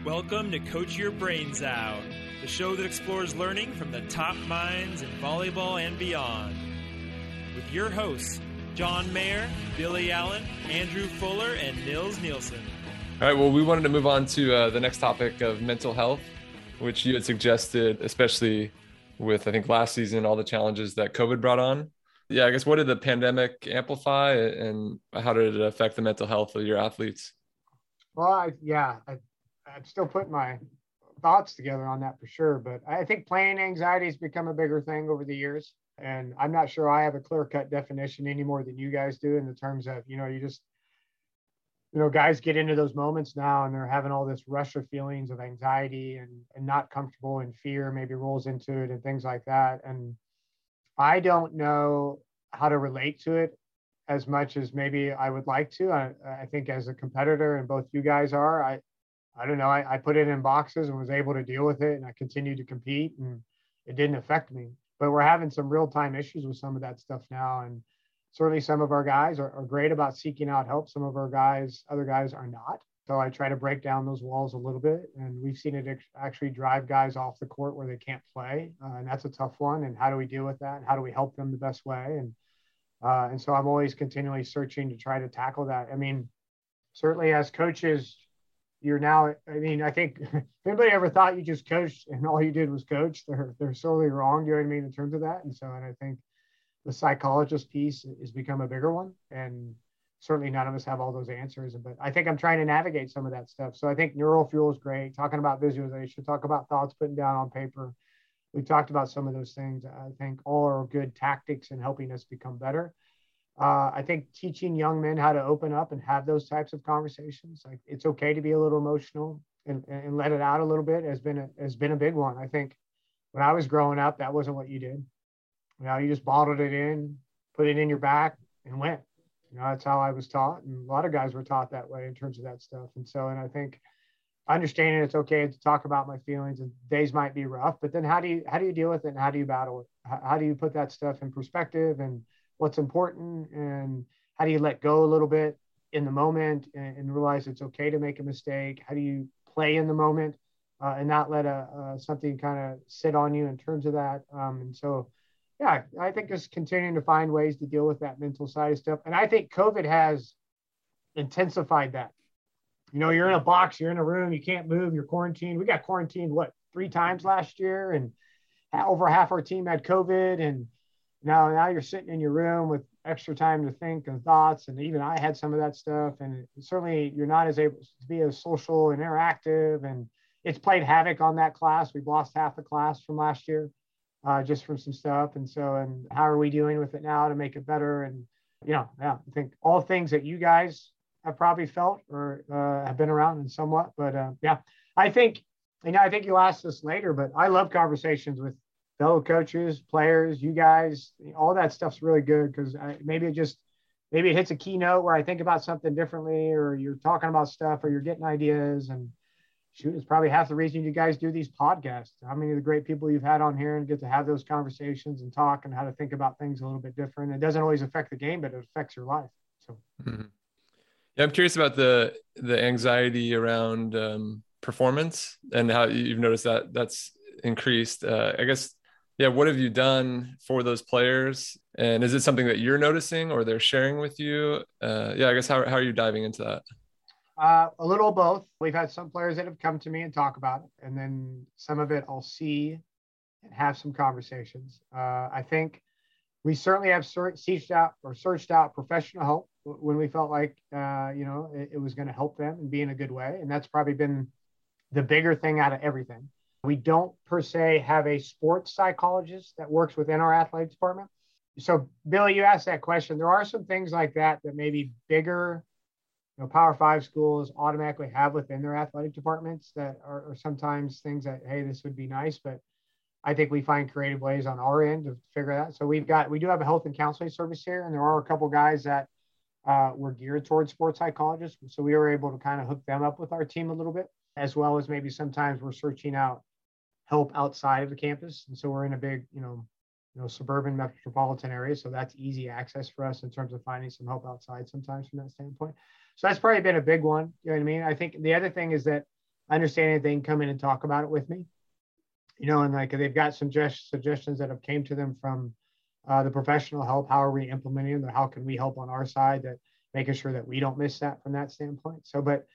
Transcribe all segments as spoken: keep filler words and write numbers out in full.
Welcome to Coach Your Brains Out, the show that explores learning from the top minds in volleyball and beyond. With your hosts, John Mayer, Billy Allen, Andrew Fuller, and Nils Nielsen. All right, well, we wanted to move on to uh, the next topic of mental health, which you had suggested, especially with, I think, last season, all the challenges that COVID brought on. Yeah, I guess what did the pandemic amplify, and how did it affect the mental health of your athletes? Well, I, yeah, I, I'm still putting my thoughts together on that for sure. But I think playing anxiety has become a bigger thing over the years. And I'm not sure I have a clear-cut definition any more than you guys do in the terms of, you know, you just, you know, guys get into those moments now and they're having all this rush of feelings of anxiety and, and not comfortable, and fear maybe rolls into it and things like that. And I don't know how to relate to it as much as maybe I would like to. I, I think as a competitor, and both you guys are, I, I don't know, I, I put it in boxes and was able to deal with it, and I continued to compete, and it didn't affect me. But we're having some real-time issues with some of that stuff now. And certainly some of our guys are, are great about seeking out help. Some of our guys, other guys are not. So I try to break down those walls a little bit. And we've seen it actually drive guys off the court where they can't play. Uh, and that's a tough one. And how do we deal with that? And how do we help them the best way? And Uh, and so I'm always continually searching to try to tackle that. I mean, certainly as coaches, you're now, I mean, I think if anybody ever thought you just coached and all you did was coach, they're, they're sorely wrong. You know what I mean? In terms of that. And so, and I think the psychologist piece has become a bigger one, and certainly none of us have all those answers, but I think I'm trying to navigate some of that stuff. So I think neural fuel is great. Talking about visualization, talk about thoughts, putting down on paper. We talked about some of those things. I think all are good tactics in helping us become better. Uh, I think teaching young men how to open up and have those types of conversations, like it's okay to be a little emotional and, and let it out a little bit, has been a, has been a big one. I think when I was growing up, that wasn't what you did. You know, you just bottled it in, put it in your back, and went. You know, that's how I was taught, and a lot of guys were taught that way in terms of that stuff. And so, and I think understanding it's okay to talk about my feelings, and days might be rough, but then how do you how do you deal with it, and how do you battle it? How, how do you put that stuff in perspective, and what's important, and how do you let go a little bit in the moment and, and realize it's okay to make a mistake? How do you play in the moment uh, and not let a, uh, something kind of sit on you in terms of that? Um, and so, yeah, I think just continuing to find ways to deal with that mental side of stuff. And I think COVID has intensified that. You know, you're in a box, you're in a room, you can't move, you're quarantined. We got quarantined, what, three times last year, and over half our team had COVID. And now, now you're sitting in your room with extra time to think and thoughts. And even I had some of that stuff. And certainly you're not as able to be as social and interactive. And it's played havoc on that class. We've lost half the class from last year, uh, just from some stuff. And so, and how are we doing with it now to make it better? And, you know, yeah, I think all things that you guys have probably felt or uh, have been around in somewhat, but uh, yeah, I think, you know, I think you'll ask this later, but I love conversations with fellow coaches, players, you guys. All that stuff's really good, because maybe it just, maybe it hits a keynote where I think about something differently, or you're talking about stuff, or you're getting ideas. And shoot, it's probably half the reason you guys do these podcasts. How many of the great people you've had on here and get to have those conversations and talk and how to think about things a little bit different. It doesn't always affect the game, but it affects your life. So. Mm-hmm. Yeah, I'm curious about the the anxiety around um, performance and how you've noticed that that's increased. Uh, I guess, yeah, what have you done for those players? And is it something that you're noticing or they're sharing with you? Uh, yeah, I guess how, how are you diving into that? Uh, a little of both. We've had some players that have come to me and talk about it, and then some of it I'll see and have some conversations. Uh, I think we certainly have searched out or searched out professional help when we felt like, uh, you know, it, it was going to help them and be in a good way. And that's probably been the bigger thing out of everything. We don't per se have a sports psychologist that works within our athletic department. So Billy, you asked that question. There are some things like that that maybe bigger, you know, Power Five schools automatically have within their athletic departments that are, are sometimes things that, hey, this would be nice, but I think we find creative ways on our end to figure that. So we've got, we do have a health and counseling service here, and there are a couple guys that uh, were geared towards sports psychologists. So we were able to kind of hook them up with our team a little bit, as well as maybe sometimes we're searching out help outside of the campus. And so we're in a big, you know, you know, suburban metropolitan area. So that's easy access for us in terms of finding some help outside sometimes from that standpoint. So that's probably been a big one. You know what I mean? I think the other thing is that understanding that they can come in and talk about it with me, you know, and like they've got some just suggestions that have came to them from uh, the professional help. How are we implementing them? How can we help on our side, that making sure that we don't miss that from that standpoint. So, but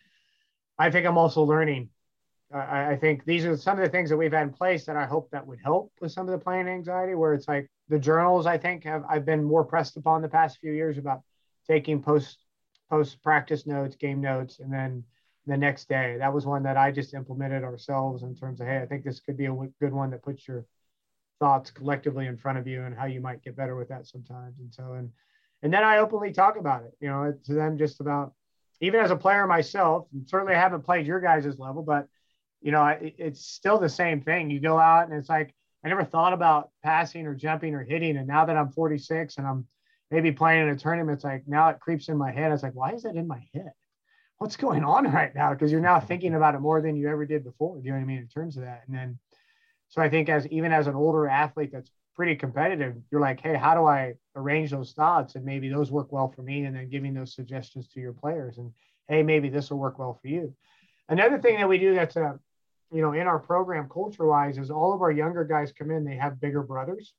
I think I'm also learning. Uh, I, I think these are some of the things that we've had in place that I hope that would help with some of the playing anxiety, where it's like the journals, I think have, I've been more pressed upon the past few years about taking post post practice notes, game notes, and then the next day. That was one that I just implemented ourselves in terms of, hey, I think this could be a good one that puts your thoughts collectively in front of you and how you might get better with that sometimes. And so, and, and then I openly talk about it, you know, to them just about, even as a player myself, and certainly I haven't played your guys' level, but you know, it, it's still the same thing. You go out and it's like, I never thought about passing or jumping or hitting. And now that I'm forty-six and I'm maybe playing in a tournament, it's like, now it creeps in my head. It's like, why is that in my head? What's going on right now? Because you're now thinking about it more than you ever did before. You know what I mean? In terms of that. And then, so I think as, even as an older athlete that's pretty competitive, you're like, hey, how do I arrange those thoughts? And maybe those work well for me. And then giving those suggestions to your players. And hey, maybe this will work well for you. Another thing that we do that's a, you know, in our program culture wise is all of our younger guys come in, they have bigger brothers.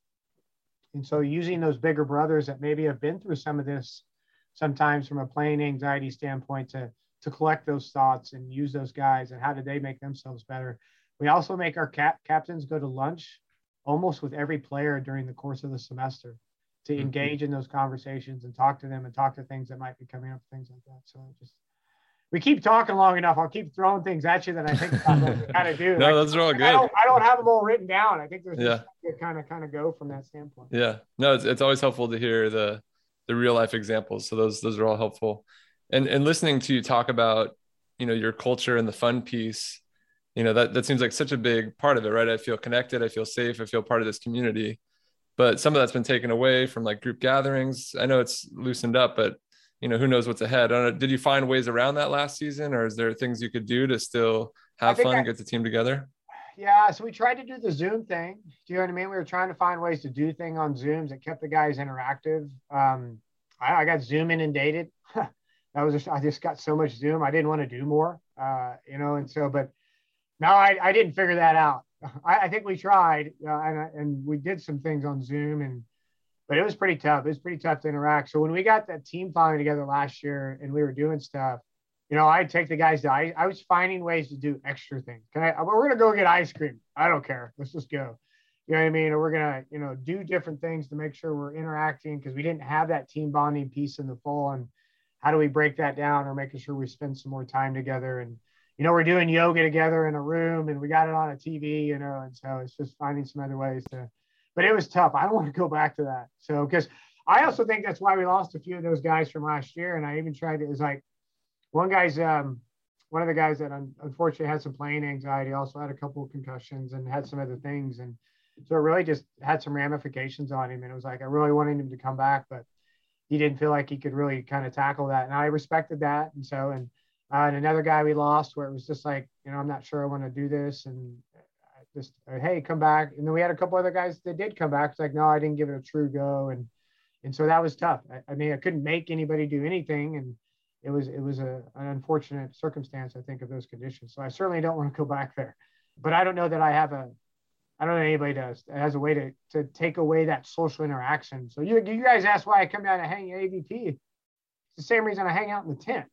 And so using those bigger brothers that maybe have been through some of this, sometimes from a playing anxiety standpoint, to, to collect those thoughts and use those guys and how did they make themselves better. We also make our cap captains go to lunch almost with every player during the course of the semester to mm-hmm. engage in those conversations and talk to them and talk to things that might be coming up, things like that. So just, we keep talking long enough. I'll keep throwing things at you that I think about what we kind of do. No, like, those are all good. I don't, I don't have them all written down. I think there's yeah. just kind of kind of go from that standpoint. Yeah, no, it's, it's always helpful to hear the the real life examples. So those those are all helpful. And and listening to you talk about, you know, your culture and the fun piece, you know, that that seems like such a big part of it, right? I feel connected, I feel safe, I feel part of this community. But some of that's been taken away from like group gatherings. I know it's loosened up, but you know, who knows what's ahead. I don't know, did you find ways around that last season, or is there things you could do to still have fun I, and get the team together? Yeah, so we tried to do the Zoom thing. Do you know what I mean? We were trying to find ways to do things on Zooms that kept the guys interactive. Um, I, I got Zoom inundated. that was just, I just got so much Zoom. I didn't want to do more, uh, you know, and so, but no, I, I didn't figure that out. I, I think we tried, uh, and, and we did some things on Zoom, and but it was pretty tough. It was pretty tough to interact. So when we got that team finally together last year and we were doing stuff, you know, I'd take the guys to ice. I was finding ways to do extra things. Can I, we're going to go get ice cream. I don't care. Let's just go. You know what I mean? Or we're going to, you know, do different things to make sure we're interacting, because we didn't have that team bonding piece in the fall. And how do we break that down, or making sure we spend some more time together? And, you know, we're doing yoga together in a room and we got it on a T V, you know, and so it's just finding some other ways to, but it was tough. I don't want to go back to that. So, because I also think that's why we lost a few of those guys from last year. And I even tried to, it was like one guy's, um, one of the guys that unfortunately had some playing anxiety, also had a couple of concussions and had some other things. And so it really just had some ramifications on him. And it was like, I really wanted him to come back, but he didn't feel like he could really kind of tackle that. And I respected that. And so, and, uh, and another guy we lost where it was just like, you know, I'm not sure I want to do this. And just, hey, come back. And then we had a couple other guys that did come back. It's like, no, I didn't give it a true go. And, and so that was tough. I, I mean, I couldn't make anybody do anything. And it was, it was a, an unfortunate circumstance, I think, of those conditions. So I certainly don't want to go back there, but I don't know that I have a, I don't know anybody does, that has a way to, to take away that social interaction. So you, you guys ask why I come down to hang at A V P. It's the same reason I hang out in the tent.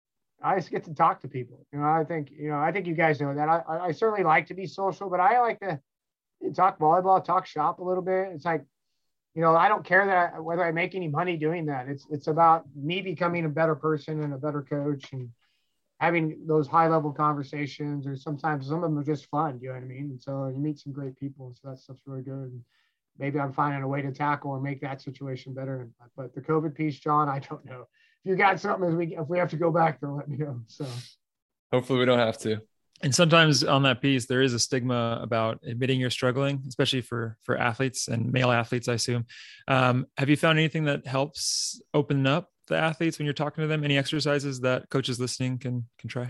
I just get to talk to people. You know, I think, you know, I think you guys know that. I, I certainly like to be social, but I like to talk volleyball, talk shop a little bit. It's like, you know, I don't care that I, whether I make any money doing that. It's, it's about me becoming a better person and a better coach and having those high level conversations, or sometimes some of them are just fun. You know what I mean? And so you meet some great people. And so that stuff's really good. And maybe I'm finding a way to tackle or make that situation better. But the COVID piece, John, I don't know. If you got something, as we if we have to go back there, let me know. So hopefully we don't have to. And sometimes on that piece, there is a stigma about admitting you're struggling, especially for for athletes and male athletes, I assume. Um, have you found anything that helps open up the athletes when you're talking to them? Any exercises that coaches listening can can try?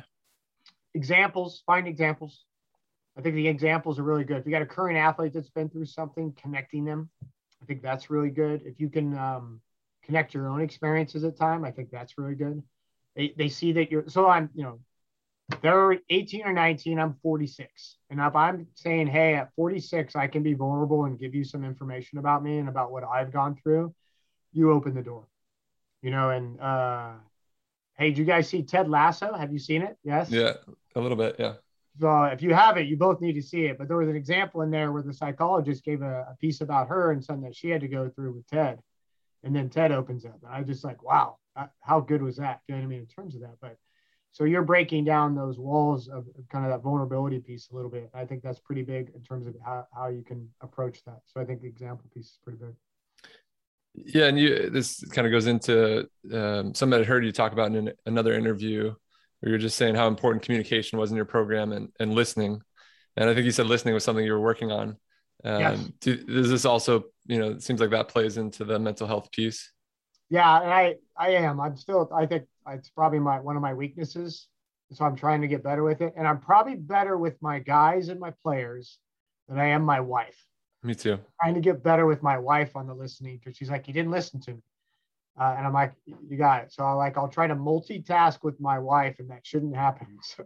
Examples, find examples. I think the examples are really good. If you got a current athlete that's been through something, connecting them, I think that's really good. If you can um, connect your own experiences at time, I think that's really good. They they see that you're, so I'm, you know, they're eighteen or nineteen, I'm forty-six. And if I'm saying, hey, at forty-six, I can be vulnerable and give you some information about me and about what I've gone through, you open the door, you know, and, uh, hey, did you guys see Ted Lasso? Have you seen it? Yes. Yeah, a little bit. Yeah. So if you haven't, you both need to see it. But there was an example in there where the psychologist gave a, a piece about her and something that she had to go through with Ted. And then Ted opens up. And I was just like, wow, how good was that? You know what I mean? In terms of that. But so you're breaking down those walls of kind of that vulnerability piece a little bit. I think that's pretty big in terms of how, how you can approach that. So I think the example piece is pretty big. Yeah. And you, this kind of goes into um, something I heard you talk about in an, another interview where you're just saying how important communication was in your program and, and listening. And I think you said listening was something you were working on. Um, yes. do, does this also, you know, it seems like that plays into the mental health piece. Yeah. And I, I am, I'm still, I think it's probably my, one of my weaknesses. So I'm trying to get better with it. And I'm probably better with my guys and my players than I am my wife. Me too. I'm trying to get better with my wife on the listening because she's like, you didn't listen to me. Uh, and I'm like, you got it. So I like, I'll try to multitask with my wife and that shouldn't happen. So,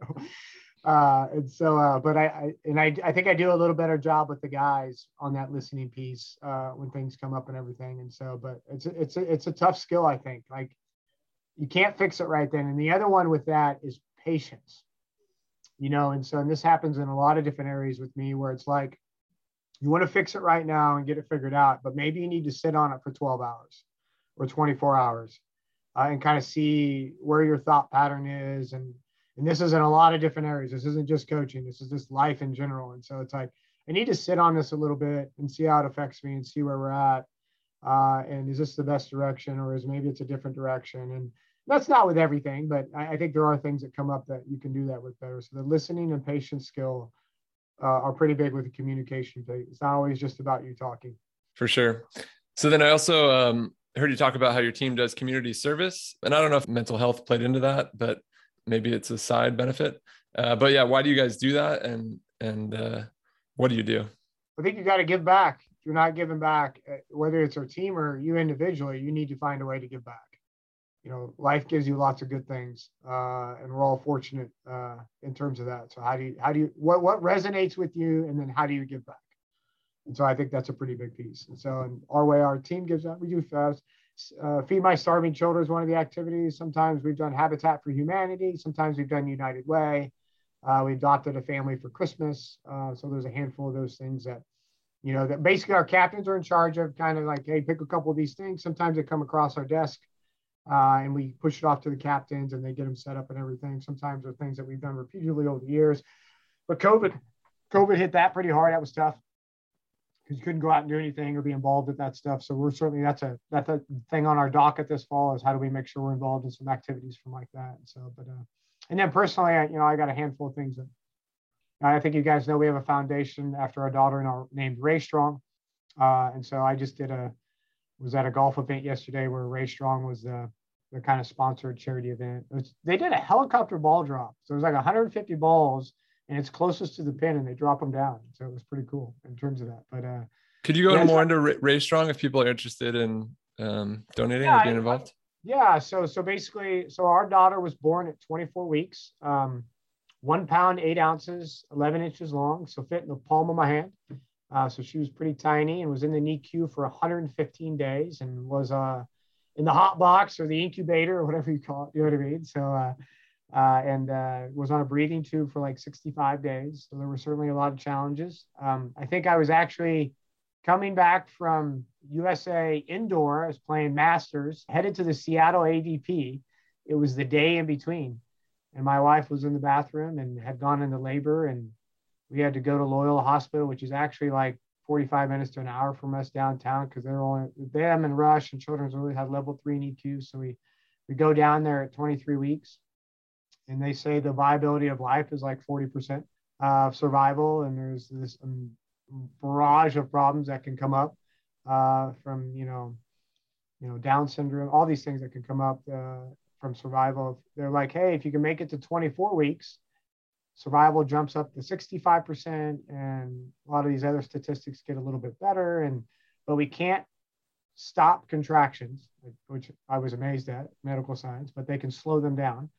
uh, and so, uh, but I, I and I, I think I do a little better job with the guys on that listening piece uh, when things come up and everything. And so, but it's, a, it's, a, it's a tough skill, I think. Like you can't fix it right then. And the other one with that is patience, you know? And so, and this happens in a lot of different areas with me where it's like, you want to fix it right now and get it figured out, but maybe you need to sit on it for twelve hours. Or twenty-four hours uh, and kind of see where your thought pattern is. And, and this is in a lot of different areas. This isn't just coaching. This is just life in general. And so it's like, I need to sit on this a little bit and see how it affects me and see where we're at. Uh, and is this the best direction or is maybe it's a different direction? And that's not with everything, but I, I think there are things that come up that you can do that with better. So the listening and patience skill uh, are pretty big with the communication thing. It's not always just about you talking. For sure. So then I also, um, I heard you talk about how your team does community service, and I don't know if mental health played into that, but maybe it's a side benefit. Uh, but yeah, why do you guys do that? And, and uh, what do you do? I think you got to give back. If you're not giving back, whether it's our team or you individually, you need to find a way to give back. You know, life gives you lots of good things, uh, and we're all fortunate uh, in terms of that. So how do you, how do you, what, what resonates with you? And then how do you give back? And so I think that's a pretty big piece. And so in our way, our team gives out, we do fast. Uh, Feed My Starving Children is one of the activities. Sometimes we've done Habitat for Humanity. Sometimes we've done United Way. Uh, we adopted a family for Christmas. Uh, so there's a handful of those things that, you know, that basically our captains are in charge of kind of like, hey, pick a couple of these things. Sometimes they come across our desk uh, and we push it off to the captains and they get them set up and everything. Sometimes they're things that we've done repeatedly over the years. But COVID, COVID hit that pretty hard. That was tough. Because you couldn't go out and do anything or be involved with that stuff. So we're certainly, that's a that's a thing on our docket this fall is how do we make sure we're involved in some activities from like that. And so, but, uh, and then personally, I, you know, I got a handful of things that I think you guys know we have a foundation after our daughter-in-law named Ray Strong. Uh, and so I just did a, was at a golf event yesterday where Ray Strong was the, the kind of sponsored charity event. It was, they did a helicopter ball drop. So it was like one hundred fifty balls and it's closest to the pin and they drop them down. So it was pretty cool in terms of that. But uh, could you go yeah, more so, into Ray Strong if people are interested in um, donating yeah, or being involved? I, yeah. So, so basically, so our daughter was born at twenty-four weeks, um, one pound, eight ounces, eleven inches long. So fit in the palm of my hand. Uh, so she was pretty tiny and was in the N I C U for one hundred fifteen days and was uh, in the hot box or the incubator or whatever you call it. You know what I mean? So, uh, Uh, and uh, was on a breathing tube for like sixty-five days. So there were certainly a lot of challenges. Um, I think I was actually coming back from U S A indoor. I was playing Masters, headed to the Seattle A V P. It was the day in between. And my wife was in the bathroom and had gone into labor. And we had to go to Loyola Hospital, which is actually like forty-five minutes to an hour from us downtown because they're only, them and Rush and Children's really had level three N I C U. So we, we go down there at twenty-three weeks. And they say the viability of life is like forty percent of survival. And there's this um, barrage of problems that can come up uh, from, you know, you know, Down syndrome, all these things that can come up uh, from survival. They're like, hey, if you can make it to twenty-four weeks, survival jumps up to sixty-five percent. And a lot of these other statistics get a little bit better. And, but we can't stop contractions, which I was amazed at, medical science, but they can slow them down.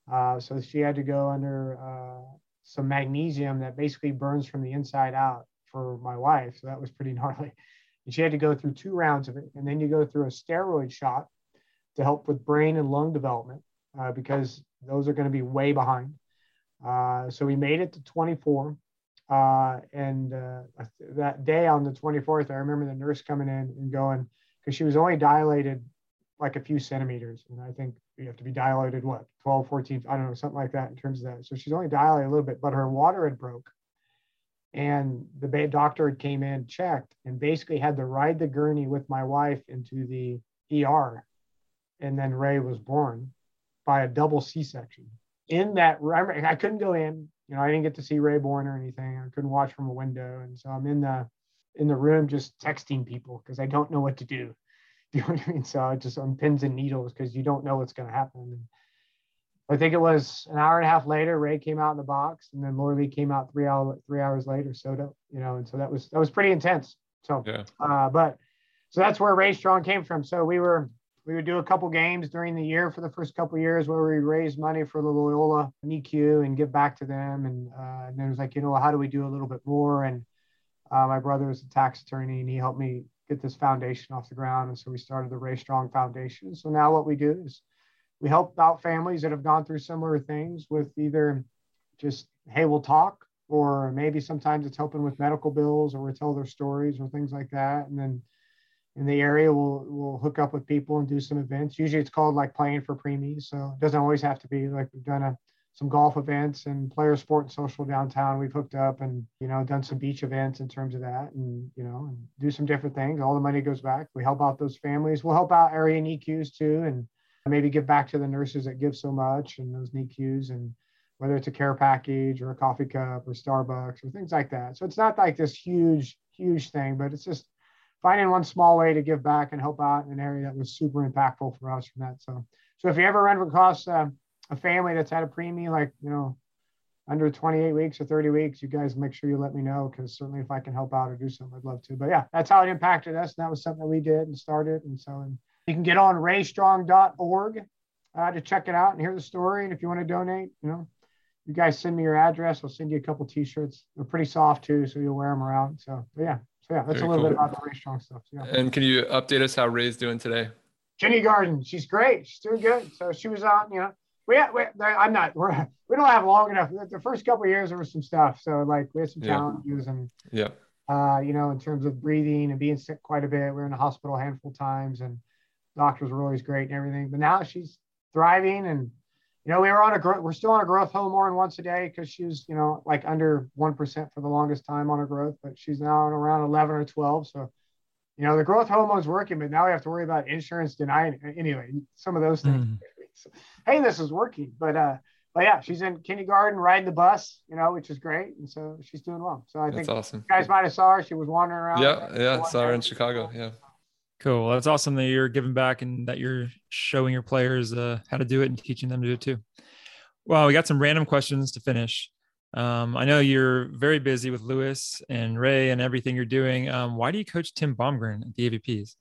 Uh, so she had to go under uh, some magnesium that basically burns from the inside out for my wife. So that was pretty gnarly. And she had to go through two rounds of it. And then you go through a steroid shot to help with brain and lung development uh, because those are going to be way behind. Uh, so we made it to twenty-four. Uh, and uh, that day on the twenty-fourth, I remember the nurse coming in and going, because she was only dilated like a few centimeters. And I think you have to be dilated, what, twelve, fourteen, I don't know, something like that in terms of that. So she's only dilated a little bit, but her water had broke. And the doctor had came in, checked, and basically had to ride the gurney with my wife into the E R. And then Ray was born by a double C-section. In that, I couldn't go in. You know, I didn't get to see Ray born or anything. I couldn't watch from a window. And so I'm in the in the room just texting people because I don't know what to do. You know what I mean? So I just on pins and needles because you don't know what's going to happen. And I think it was an hour and a half later, Ray came out in the box, and then Laura Lee came out three hour three hours later. So that, you know, and so that was that was pretty intense. So, yeah. uh, but so that's where Ray Strong came from. So we were we would do a couple games during the year for the first couple of years where we raised money for the Loyola N I C U and give back to them. And uh, and then it was like, you know, how do we do a little bit more? And uh, my brother was a tax attorney, and he helped me get this foundation off the ground. And so we started the Ray Strong Foundation. So now what we do is we help out families that have gone through similar things with either just, hey, we'll talk, or maybe sometimes it's helping with medical bills, or we tell their stories or things like that. And then in the area, we'll we'll hook up with people and do some events. Usually it's called like playing for preemies. So it doesn't always have to be like we've done a, some golf events and player sport and social downtown. We've hooked up and, you know, done some beach events in terms of that, and, you know, and do some different things. All the money goes back. We help out those families. We'll help out area N I C Us too, and maybe give back to the nurses that give so much and those N I C Us, and whether it's a care package or a coffee cup or Starbucks or things like that. So it's not like this huge, huge thing, but it's just finding one small way to give back and help out in an area that was super impactful for us from that. So, so if you ever run across uh, a family that's had a preemie, like, you know, under twenty-eight weeks or thirty weeks, you guys make sure you let me know, because certainly if I can help out or do something, I'd love to. But yeah, that's how it impacted us. And that was something that we did and started. And so and you can get on ray strong dot org uh, to check it out and hear the story. And if you want to donate, you know, you guys send me your address. I'll send you a couple t-shirts. They're pretty soft too, so you'll wear them around. So but yeah. So yeah, that's Very a little cool. bit about the Ray Strong stuff. Yeah. And can you update us how Ray's doing today? Kindergarten, she's great. She's doing good. So she was on, you know, we, we I'm not, we're, we don't have long enough. The first couple of years, there was some stuff. So like we had some challenges, yeah. and, yeah, uh, you know, in terms of breathing and being sick quite a bit. We were in the hospital a handful of times, and doctors were always great and everything. But now she's thriving, and, you know, we were on a growth, we're still on a growth hormone once a day because she was, you know, like under one percent for the longest time on her growth, but she's now around eleven or twelve. So, you know, the growth hormone's working, but now we have to worry about insurance denying. Anyway, some of those things. Mm. So, hey, this is working. But, uh, but yeah, she's in kindergarten, riding the bus, you know, which is great. And so she's doing well. So I That's think awesome. You guys might have saw her. She was wandering around. Yeah, yeah, saw her in Chicago. Yeah. Cool. Well, that's awesome that you're giving back and that you're showing your players uh, how to do it and teaching them to do it too. Well, we got some random questions to finish. Um, I know you're very busy with Lewis and Ray and everything you're doing. Um, why do you coach Tim Baumgren at the A V Ps?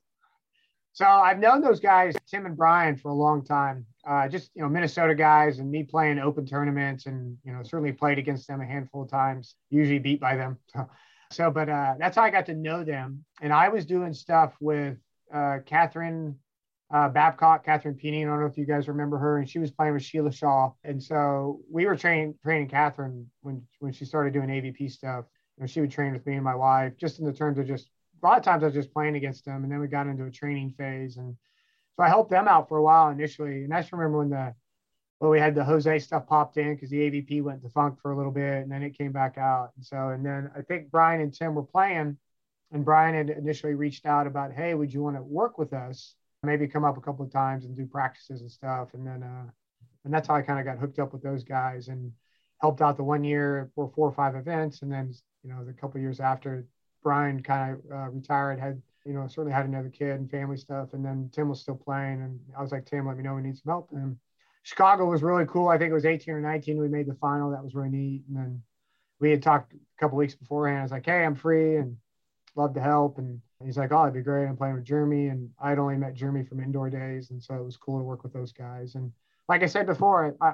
So I've known those guys, Tim and Brian, for a long time. Uh, just, you know, Minnesota guys, and me playing open tournaments, and, you know, certainly played against them a handful of times, usually beat by them. So, so but uh, that's how I got to know them. And I was doing stuff with uh, Catherine uh, Babcock, Catherine Peeney. I don't know if you guys remember her, and she was playing with Sheila Shaw. And so we were training, training Catherine when, when she started doing A V P stuff. You know, she would train with me and my wife, just in the terms of just, a lot of times I was just playing against them. And then we got into a training phase. And so I helped them out for a while initially. And I just remember when the, well, we had the Jose stuff popped in because the A V P went defunct for a little bit, and then it came back out. And so, and then I think Brian and Tim were playing, and Brian had initially reached out about, hey, would you want to work with us? Maybe come up a couple of times and do practices and stuff. And then, uh, and that's how I kind of got hooked up with those guys and helped out the one year for four or five events. And then, you know, the couple of years after, Brian kind of uh, retired, had, you know, certainly had another kid and family stuff. And then Tim was still playing. And I was like, Tim, let me know we need some help. And Chicago was really cool. I think it was eighteen or nineteen. We made the final. That was really neat. And then we had talked a couple of weeks beforehand. I was like, hey, I'm free and love to help. And he's like, oh, it'd be great. I'm playing with Jeremy. And I'd only met Jeremy from indoor days. And so it was cool to work with those guys. And like I said before, I, I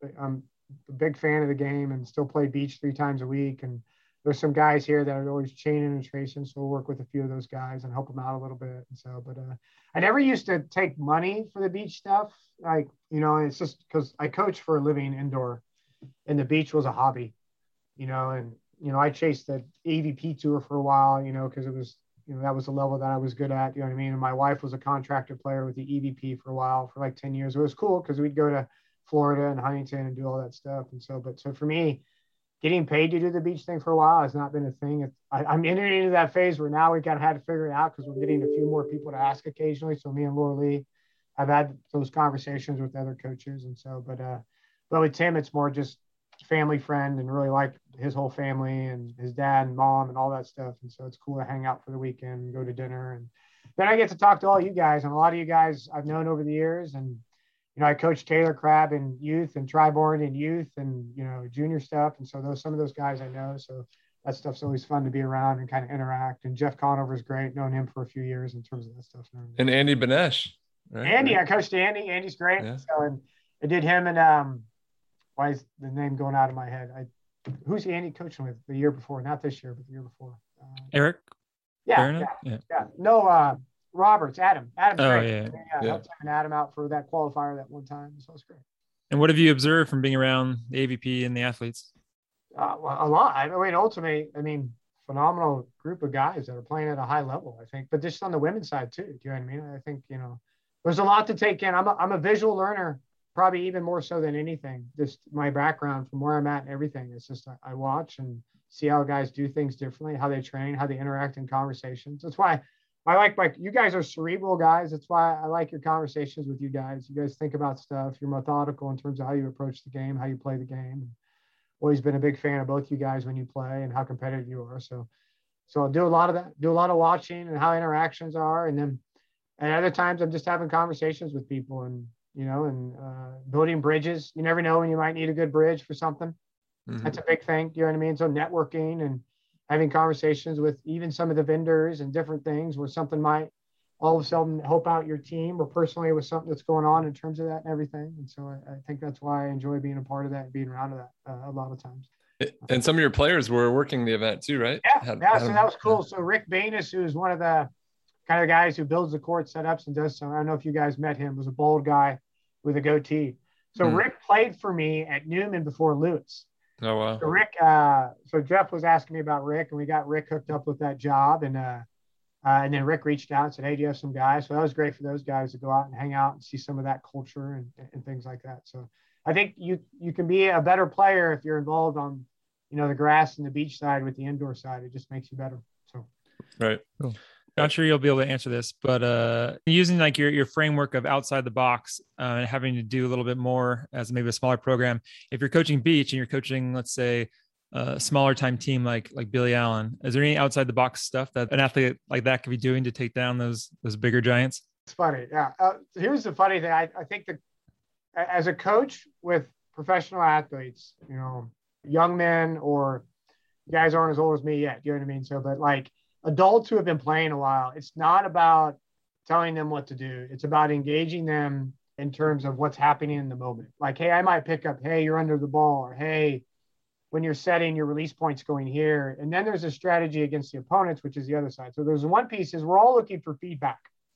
I'm a big fan of the game and still play beach three times a week. And there's some guys here that are always chaining and tracing. So we'll work with a few of those guys and help them out a little bit. And so, but uh, I never used to take money for the beach stuff. Like, you know, it's just because I coach for a living indoor and the beach was a hobby, you know, and, you know, I chased the A V P tour for a while, you know, because it was, you know, that was the level that I was good at, you know what I mean? And my wife was a contractor player with the E V P for a while, for like ten years. It was cool because we'd go to Florida and Huntington and do all that stuff. And so, but so for me, getting paid to do the beach thing for a while has not been a thing. It's, I, I'm entering into that phase where now we've got to have to figure it out because we're getting a few more people to ask occasionally. So me and Laura Lee have had those conversations with other coaches. And so, but, uh, but with Tim, it's more just family friend and really like his whole family and his dad and mom and all that stuff. And so it's cool to hang out for the weekend and go to dinner. And then I get to talk to all you guys, and a lot of you guys I've known over the years. And, you know, I coached Taylor Crabb in youth and Triborn in youth and, you know, junior stuff. And so those, some of those guys I know, so that stuff's always fun to be around and kind of interact. And Jeff Conover is great. Known him for a few years in terms of that stuff. And Andy Benesh. Right? Andy, I coached Andy. Andy's great. Yeah. So, and I did him and, um, why is the name going out of my head? I, who's Andy coaching with the year before? Not this year, but the year before. Uh, Eric? Yeah, yeah, yeah, yeah. No, uh, Roberts, Adam. Adam's oh, great. yeah. Yeah, yeah. Helped him and Adam out for that qualifier that one time. So it's great. And what have you observed from being around the A V P and the athletes? Uh, well, a lot. I mean, ultimately, I mean, phenomenal group of guys that are playing at a high level, I think. But just on the women's side, too. Do you know what I mean? I think, you know, there's a lot to take in. I'm a, I'm a visual learner. Probably even more so than anything, just my background from where I'm at and everything. It's just, I watch and see how guys do things differently, how they train, how they interact in conversations. That's why I like, like you guys are cerebral guys. That's why I like your conversations with you guys. You guys think about stuff. You're methodical in terms of how you approach the game, how you play the game. Always been a big fan of both you guys when you play and how competitive you are. So, so I'll do a lot of that, do a lot of watching and how interactions are. And then at other times I'm just having conversations with people and, you know, and uh, building bridges. You never know when you might need a good bridge for something. Mm-hmm. That's a big thing. You know what I mean? So networking and having conversations with even some of the vendors and different things where something might all of a sudden help out your team or personally with something that's going on in terms of that and everything. And so I, I think that's why I enjoy being a part of that and being around that uh, a lot of times. And some of your players were working the event too, right? Yeah, had, yeah had so them, that was cool. Yeah. So Rick Banis, who's one of the kind of guys who builds the court setups and does some, I don't know if you guys met him, was a bold guy with a goatee. So mm. Rick played for me at Newman before Lewis. Oh, wow. So Rick, uh, so Jeff was asking me about Rick, and we got Rick hooked up with that job. And uh, uh, and then Rick reached out and said, hey, do you have some guys? So that was great for those guys to go out and hang out and see some of that culture and, and things like that. So I think you you can be a better player if you're involved on, you know, the grass and the beach side with the indoor side. It just makes you better. So right. Cool. Not sure you'll be able to answer this, but uh, using like your, your framework of outside the box uh, and having to do a little bit more as maybe a smaller program. If you're coaching beach and you're coaching, let's say, a smaller time team like like Billy Allen, is there any outside the box stuff that an athlete like that could be doing to take down those those bigger giants? It's funny, yeah. Uh, here's the funny thing. I, I think that as a coach with professional athletes, you know, young men or guys aren't as old as me yet. You know what I mean? So, but like. Adults who have been playing a while, it's not about telling them what to do. It's about engaging them in terms of what's happening in the moment. Like, hey, I might pick up, hey, you're under the ball, or hey, when you're setting your release points going here. And then there's a strategy against the opponents, which is the other side. So there's one piece is we're all looking for feedback,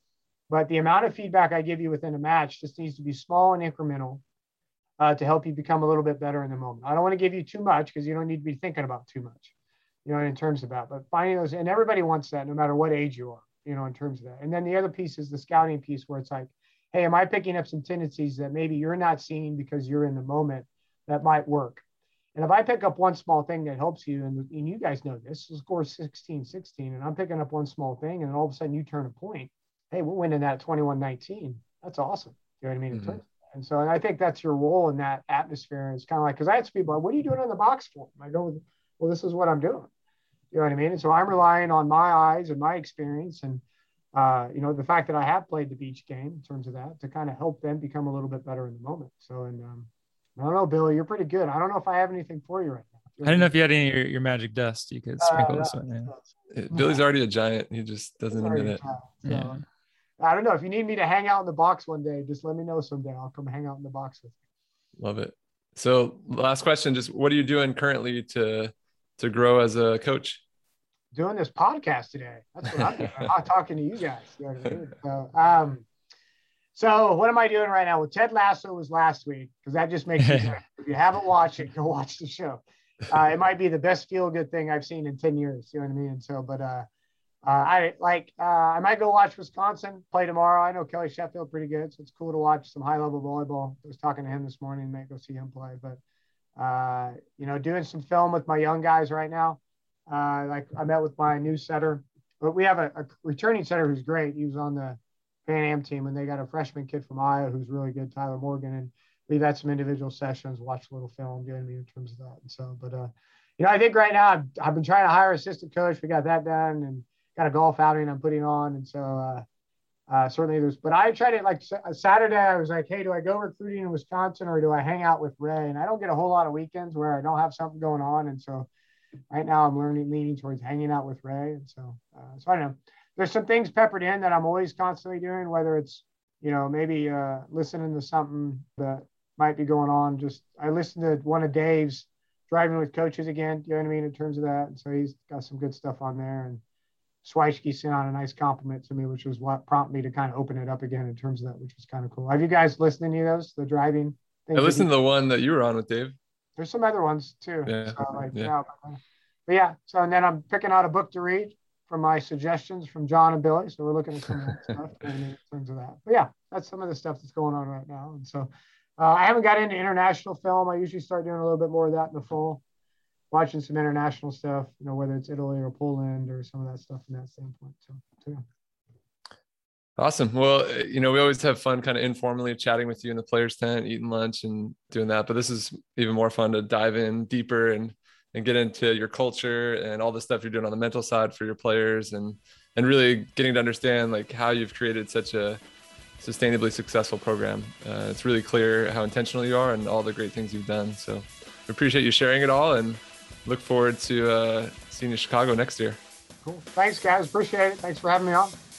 but the amount of feedback I give you within a match just needs to be small and incremental uh, to help you become a little bit better in the moment. I don't want to give you too much because you don't need to be thinking about too much. You know, in terms of that, but finding those, and everybody wants that no matter what age you are, you know, in terms of that. And then the other piece is the scouting piece where it's like, hey, am I picking up some tendencies that maybe you're not seeing because you're in the moment that might work? And if I pick up one small thing that helps you, and, and you guys know this, score sixteen sixteen, and I'm picking up one small thing, and all of a sudden you turn a point, hey, we're winning that twenty-one nineteen. That's awesome. You know what I mean? Mm-hmm. And so, and I think that's your role in that atmosphere. It's kind of like, because I had some people, like, what are you doing on the box for? I go, well, this is what I'm doing. You know what I mean? And so I'm relying on my eyes and my experience and, uh, you know, the fact that I have played the beach game in terms of that to kind of help them become a little bit better in the moment. So, and um, I don't know, Billy, you're pretty good. I don't know if I have anything for you right now. I didn't know if you had any of your, your magic dust you could sprinkle uh, this one. Yeah. Billy's already a giant. He just doesn't admit it. So, yeah. I don't know. If you need me to hang out in the box one day, just let me know someday. I'll come hang out in the box with you. Love it. So last question, just what are you doing currently to to grow as a coach? Doing this podcast today. That's what I'm doing. I'm talking to you guys. You know what I mean? So, um, so what am I doing right now? Well, Ted Lasso was last week, because that just makes you think. If you haven't watched it, go watch the show. Uh, it might be the best feel-good thing I've seen in ten years. You know what I mean? And so, but uh, uh, I like uh, I might go watch Wisconsin play tomorrow. I know Kelly Sheffield pretty good, so it's cool to watch some high-level volleyball. I was talking to him this morning. Might go see him play. But uh, you know, doing some film with my young guys right now. Uh, like I met with my new setter, but we have a, a returning setter who's great. He was on the Pan Am team, and they got a freshman kid from Iowa who's really good, Tyler Morgan. And we've had some individual sessions, watched a little film, you know what I mean, in terms of that. And so, but, uh, you know, I think right now I've, I've been trying to hire an assistant coach. We got that done, and got a golf outing I'm putting on. And so, uh, uh, certainly there's, but I tried it like Saturday. I was like, hey, do I go recruiting in Wisconsin or do I hang out with Ray? And I don't get a whole lot of weekends where I don't have something going on. And so, right now, I'm learning, leaning towards hanging out with Ray. And so, uh, so I don't know. There's some things peppered in that I'm always constantly doing, whether it's, you know, maybe uh, listening to something that might be going on. Just, I listened to one of Dave's Driving with Coaches again, you know what I mean, in terms of that. And so he's got some good stuff on there. And Swieczki sent out a nice compliment to me, which was what prompted me to kind of open it up again in terms of that, which was kind of cool. Have you guys listened to any of those, the driving things? I listened to the one that you were on with Dave. There's some other ones too. Yeah. So like, yeah. yeah. But yeah, so and then I'm picking out a book to read from my suggestions from John and Billy. So we're looking at some of that stuff in terms of that. But yeah, that's some of the stuff that's going on right now. And so uh, I haven't got into international film. I usually start doing a little bit more of that in the fall, watching some international stuff, you know, whether it's Italy or Poland or some of that stuff from that standpoint. So, so yeah. Awesome. Well, you know, we always have fun kind of informally chatting with you in the players tent, eating lunch and doing that. But this is even more fun to dive in deeper and and get into your culture and all the stuff you're doing on the mental side for your players, and and really getting to understand like how you've created such a sustainably successful program. Uh, it's really clear how intentional you are and all the great things you've done. So we appreciate you sharing it all and look forward to uh, seeing you in Chicago next year. Cool. Thanks, guys. Appreciate it. Thanks for having me on.